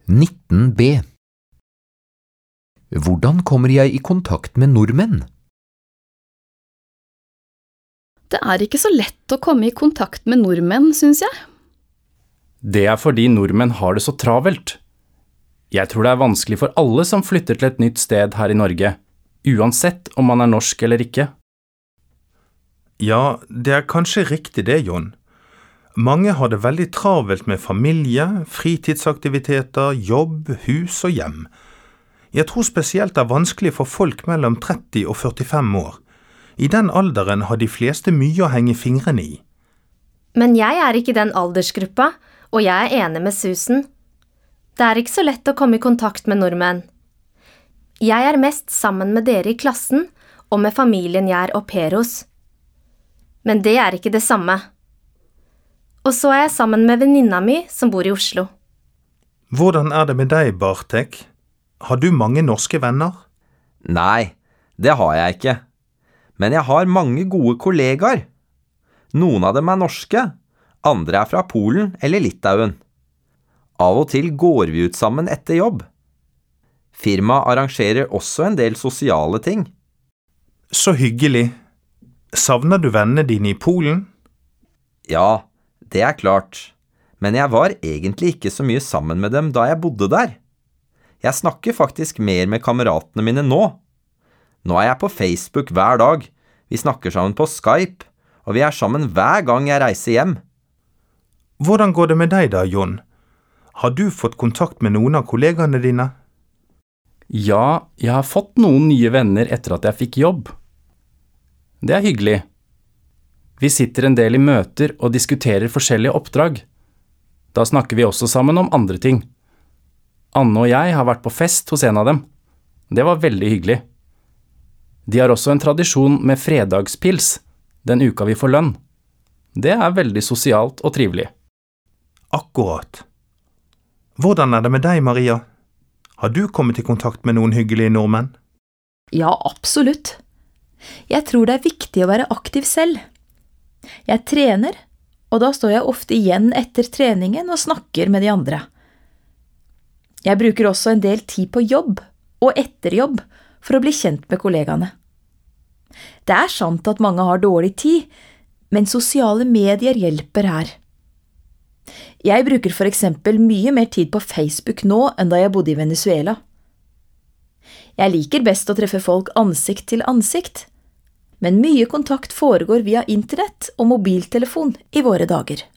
19b. Hvordan kommer jeg i kontakt med nordmenn? Det ikke så lett å komme i kontakt med nordmenn, synes jeg. Det fordi nordmenn har det så travelt. Jeg tror det vanskelig for alle som flytter til et nytt sted her i Norge, uansett om man norsk eller ikke. Ja, det kanskje riktig det, Jon. Mange har det veldig travelt med familie, fritidsaktiviteter, jobb, hus og hjem. Jeg tror spesielt det vanskelig for folk mellom 30 og 45 år. I den alderen har de fleste mye å henge fingrene i. Men jeg ikke den aldersgruppa, og jeg enig med Susan. Det ikke så lett å komme i kontakt med nordmenn. Jeg mest sammen med dere i klassen, og med familien jeg au pair hos. Men det ikke det samme. Og så jeg sammen med venninna mi som bor i Oslo. Hvordan det med deg, Bartek? Har du mange norske venner? Nei, det har jeg ikke. Men jeg har mange gode kollegaer. Noen av dem norske, andre fra Polen eller Litauen. Av og til går vi ut sammen etter jobb. Firmaet arrangerer også en del sosiale ting. Så hyggelig. Savner du vennene dine i Polen? Ja, det klart. Men jeg var egentlig ikke så mye sammen med dem da jeg bodde der. Jeg snakker faktisk mer med kameratene mine nå. Nå jeg på Facebook hver dag. Vi snakker sammen på Skype, og vi sammen hver gang jeg reiser hjem. Hvordan går det med deg da, Jon? Har du fått kontakt med noen av kollegene dine? Ja, jeg har fått noen nye venner etter at jeg fikk jobb. Det hyggelig. Vi sitter en del i møter og diskuterer forskjellige oppdrag. Da snakker vi også sammen om andre ting. Anne og jeg har vært på fest hos en av dem. Det var veldig hyggelig. De har også en tradisjon med fredagspils, den uka vi får lønn. Det veldig sosialt og trivelig. Akkurat. Hvordan det med deg, Maria? Har du kommet i kontakt med noen hyggelige nordmenn? Ja, absolutt. Jeg tror det viktig å være aktiv selv. Jeg trener, og da står jeg ofte igjen etter treningen og snakker med de andre. Jeg bruker også en del tid på jobb og etter jobb for å bli kjent med kollegaene. Det sant at mange har dårlig tid, men sosiale medier hjelper her. Jeg bruker for eksempel mye mer tid på Facebook nå enn da jeg bodde i Venezuela. Jeg liker best å treffe folk ansikt til ansikt, men mye kontakt foregår via internett og mobiltelefon i våre dager.